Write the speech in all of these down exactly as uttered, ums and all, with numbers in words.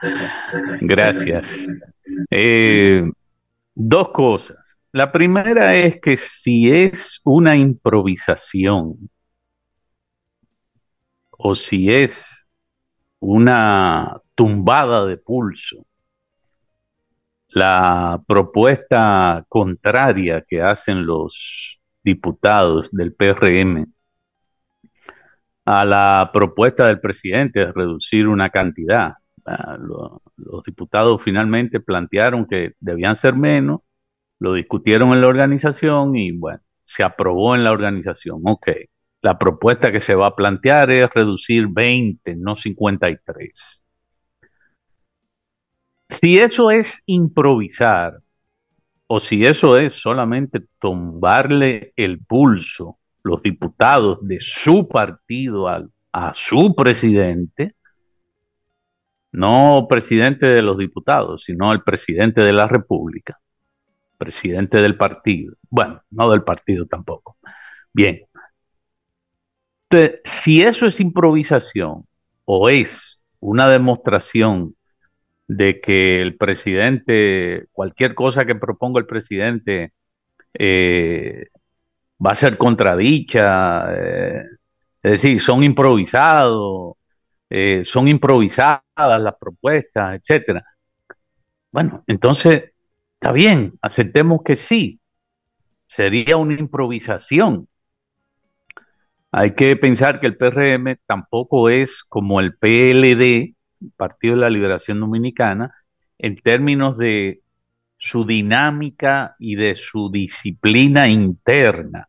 Gracias. Eh, Dos cosas. La primera es que si es una improvisación o si es una tumbada de pulso, la propuesta contraria que hacen los diputados del P R M a la propuesta del presidente de reducir una cantidad. Ah, lo- los diputados finalmente plantearon que debían ser menos, lo discutieron en la organización y bueno, se aprobó en la organización. Ok, la propuesta que se va a plantear es reducir veinte, no cincuenta y tres. Si eso es improvisar o si eso es solamente tumbarle el pulso los diputados de su partido a, a su presidente, no presidente de los diputados, sino el presidente de la República, presidente del partido. Bueno, no del partido tampoco. Bien, entonces, si eso es improvisación o es una demostración de que el presidente, cualquier cosa que proponga el presidente, eh, va a ser contradicha, eh, es decir, son improvisados, eh, son improvisadas las propuestas, etcétera. Bueno, entonces está bien, aceptemos que sí, sería una improvisación. Hay que pensar que el P R M tampoco es como el P L D, Partido de la Liberación Dominicana, en términos de su dinámica y de su disciplina interna.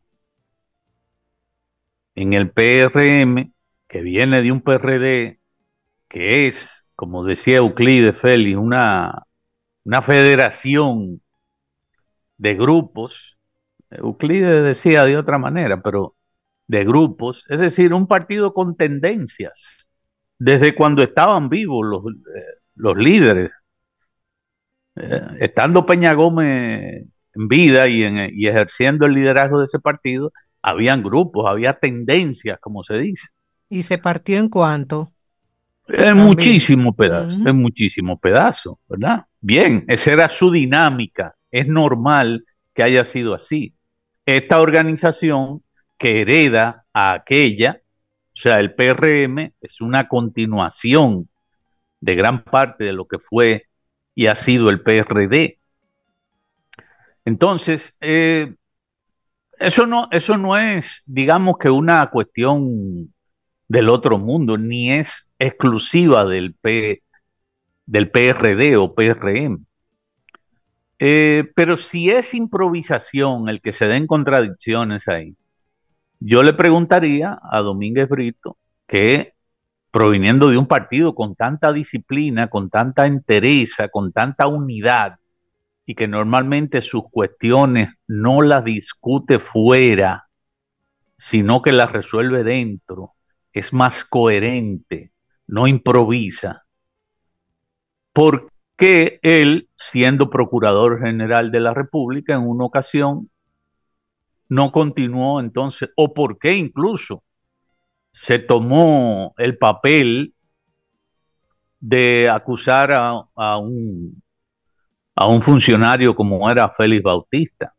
En el P R M, que viene de un P R D, que es, como decía Euclides Félix, una, una federación de grupos. Euclides decía de otra manera, pero de grupos, es decir, un partido con tendencias, desde cuando estaban vivos los, eh, los líderes, eh, estando Peña Gómez en vida y, en, y ejerciendo el liderazgo de ese partido, habían grupos, había tendencias, como se dice. Y se partió en cuánto Es también. muchísimo pedazo, es Ujú. muchísimo pedazo, ¿verdad? Bien, esa era su dinámica, es normal que haya sido así. Esta organización que hereda a aquella, o sea, el P R M es una continuación de gran parte de lo que fue y ha sido el P R D. Entonces, eh, eso no, eso no es, digamos que una cuestión del otro mundo, ni es exclusiva del P, del P R D o P R M. Eh, pero si es improvisación el que se den contradicciones ahí, yo le preguntaría a Domínguez Brito que proviniendo de un partido con tanta disciplina, con tanta entereza, con tanta unidad, y que normalmente sus cuestiones no las discute fuera, sino que las resuelve dentro, es más coherente, no improvisa. ¿Por qué él, siendo Procurador General de la República en una ocasión, no continuó entonces? ¿O por qué incluso se tomó el papel de acusar a, a un a un funcionario como era Félix Bautista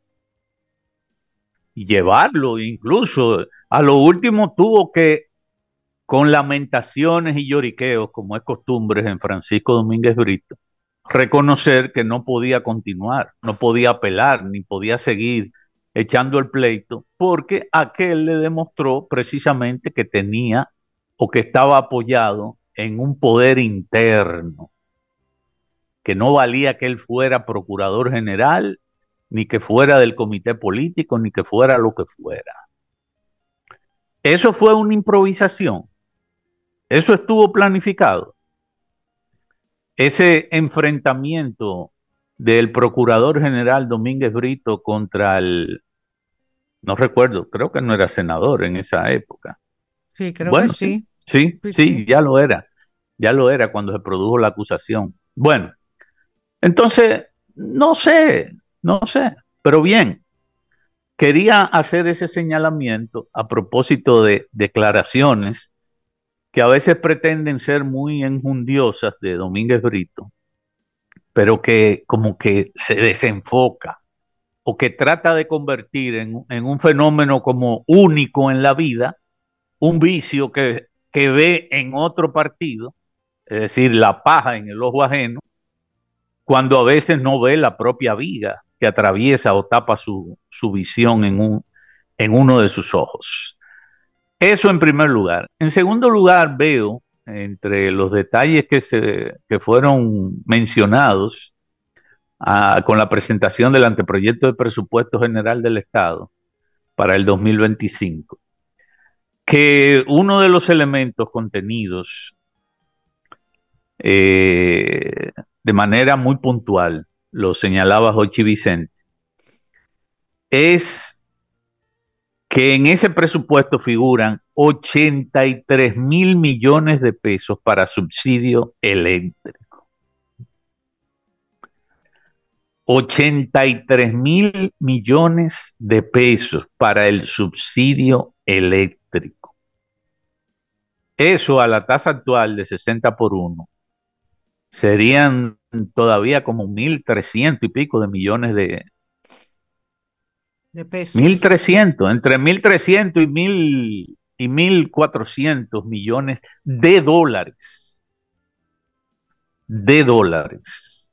y llevarlo incluso a lo último tuvo que con lamentaciones y lloriqueos como es costumbre en Francisco Domínguez Brito reconocer que no podía continuar, no podía apelar ni podía seguir echando el pleito porque aquel le demostró precisamente que tenía o que estaba apoyado en un poder interno, que no valía que él fuera procurador general, ni que fuera del comité político, ni que fuera lo que fuera. Eso fue una improvisación, eso estuvo planificado. Ese enfrentamiento del procurador general Domínguez Brito contra el, no recuerdo, creo que no era senador en esa época. Sí, creo que Bueno, sí, sí. sí, Sí, sí, sí. ya lo era, ya lo era cuando se produjo la acusación. Bueno, entonces, no sé, no sé, pero bien, quería hacer ese señalamiento a propósito de declaraciones que a veces pretenden ser muy enjundiosas de Domínguez Brito, pero que como que se desenfoca o que trata de convertir en, en un fenómeno como único en la vida, un vicio que, que ve en otro partido, es decir, la paja en el ojo ajeno, cuando a veces no ve la propia viga que atraviesa o tapa su, su visión en, un, en uno de sus ojos. Eso en primer lugar. En segundo lugar, veo entre los detalles que, se, que fueron mencionados a, con la presentación del anteproyecto de presupuesto general del Estado para el dos mil veinticinco, que uno de los elementos contenidos eh, de manera muy puntual, lo señalaba Jochi Vicente, es que en ese presupuesto figuran ochenta y tres mil millones de pesos para subsidio eléctrico. ochenta y tres mil millones de pesos para el subsidio eléctrico. Eso a la tasa actual de sesenta por uno serían todavía como mil trescientos y pico de millones de, de pesos. mil trescientos, entre mil trescientos y mil y mil cuatrocientos millones de dólares, de dólares.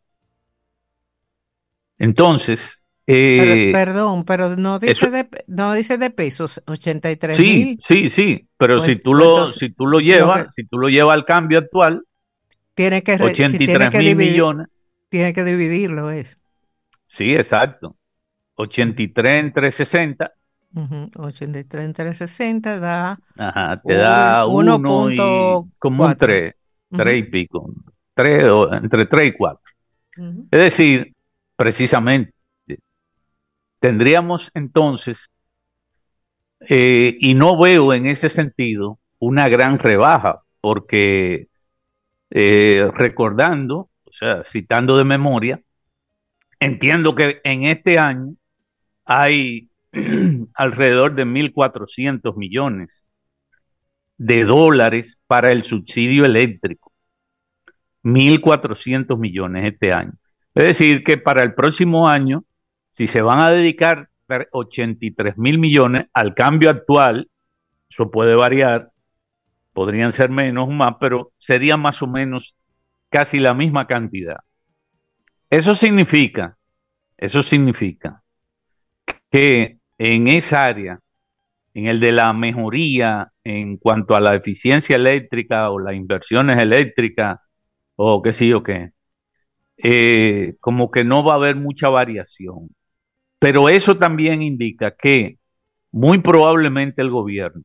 Entonces, Pero, eh, perdón, pero no eso, dice de, no dice de pesos, ochenta y tres sí, mil. sí, sí, pero si Pues, tú pues lo, entonces, si tú lo lo que llevas, si tú lo llevas al cambio actual, tiene que, re- que ochenta y tiene tres que mil dividir, millones, tiene que dividirlo es. sí, exacto, ochenta y tres entre sesenta, Ujú, ochenta y tres entre sesenta da ajá, te un da uno uno y punto como un cuatro. tres, tres y Ujú, pico, tres, o, entre tres y cuatro. ujú. Es decir, precisamente, tendríamos entonces, eh, y no veo en ese sentido una gran rebaja, porque eh, recordando, o sea, citando de memoria, entiendo que en este año hay alrededor de mil cuatrocientos millones de dólares para el subsidio eléctrico, mil cuatrocientos millones este año. Es decir, que para el próximo año, si se van a dedicar ochenta y tres mil millones al cambio actual, eso puede variar, podrían ser menos o más, pero sería más o menos casi la misma cantidad. Eso significa, eso significa que en esa área, en el de la mejoría en cuanto a la eficiencia eléctrica o las inversiones eléctricas o qué sé yo qué, eh, como que no va a haber mucha variación. Pero eso también indica que muy probablemente el gobierno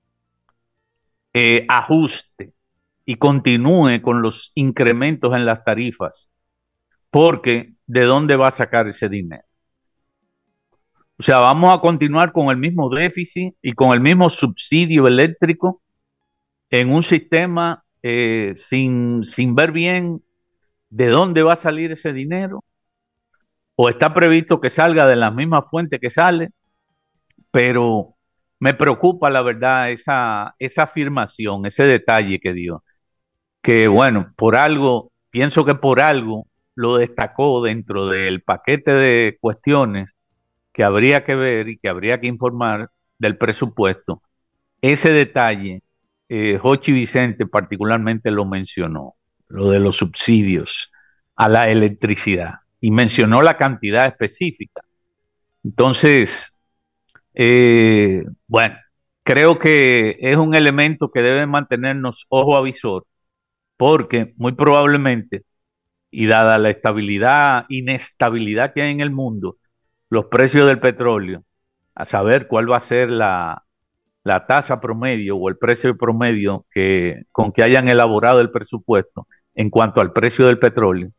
eh, ajuste y continúe con los incrementos en las tarifas, porque ¿de dónde va a sacar ese dinero? O sea, vamos a continuar con el mismo déficit y con el mismo subsidio eléctrico en un sistema eh, sin, sin ver bien de dónde va a salir ese dinero, o está previsto que salga de las mismas fuentes que sale, pero me preocupa la verdad esa, esa afirmación, ese detalle que dio, que bueno, por algo, pienso que por algo lo destacó dentro del paquete de cuestiones que habría que ver y que habría que informar del presupuesto. Ese detalle, eh, Jochi Vicente particularmente lo mencionó, lo de los subsidios a la electricidad, y mencionó la cantidad específica. Entonces, eh, bueno, creo que es un elemento que debe mantenernos ojo a visor, porque muy probablemente, y dada la estabilidad, inestabilidad que hay en el mundo, los precios del petróleo, a saber cuál va a ser la, la tasa promedio o el precio promedio que, con que hayan elaborado el presupuesto en cuanto al precio del petróleo.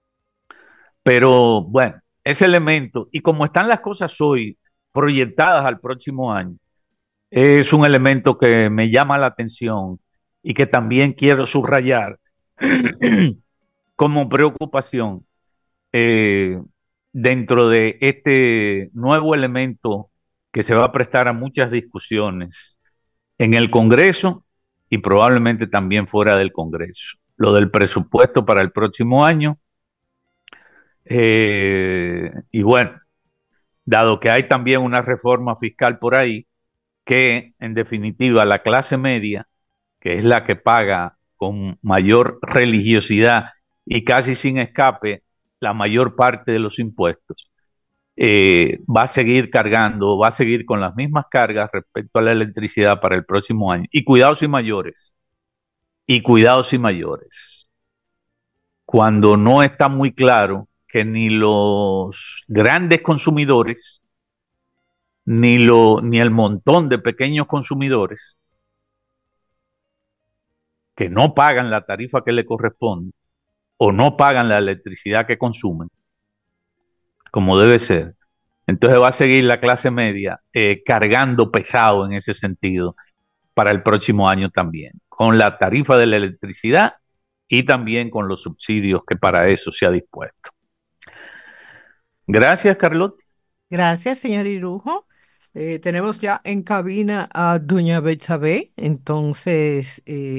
Pero bueno, ese elemento, y como están las cosas hoy proyectadas al próximo año, es un elemento que me llama la atención y que también quiero subrayar como preocupación eh, dentro de este nuevo elemento que se va a prestar a muchas discusiones en el Congreso y probablemente también fuera del Congreso. Lo del presupuesto para el próximo año, eh, y bueno, dado que hay también una reforma fiscal por ahí, que en definitiva la clase media, que es la que paga con mayor religiosidad y casi sin escape la mayor parte de los impuestos, eh, va a seguir cargando, va a seguir con las mismas cargas respecto a la electricidad para el próximo año. Y cuidados y mayores, y cuidados y mayores, cuando no está muy claro que ni los grandes consumidores, ni, lo, ni el montón de pequeños consumidores que no pagan la tarifa que le corresponde o no pagan la electricidad que consumen, como debe ser. Entonces va a seguir la clase media eh, cargando pesado en ese sentido para el próximo año también, con la tarifa de la electricidad y también con los subsidios que para eso se ha dispuesto. Gracias, Carlota. Gracias, señor Irujo. Eh, tenemos ya en cabina a doña Betsabe, entonces... eh,